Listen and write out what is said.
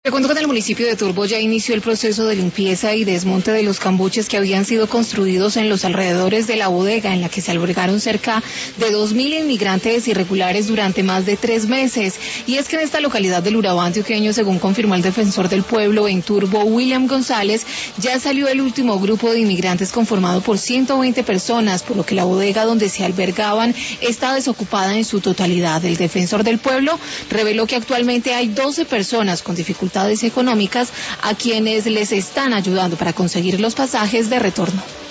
Te cuento que en el municipio de Turbo ya inició el proceso de limpieza y desmonte de los cambuches que habían sido construidos en los alrededores de la bodega en la que se albergaron cerca de 2.000 inmigrantes irregulares durante más de 3 meses. Y es que en esta localidad del Urabá antioqueño, según confirmó el defensor del pueblo en Turbo, William González, ya salió el último grupo de inmigrantes conformado por 120 personas, por lo que la bodega donde se albergaban está desocupada en su totalidad. El defensor del pueblo reveló que actualmente hay 12 personas con dificultades económicas a quienes les están ayudando para conseguir los pasajes de retorno.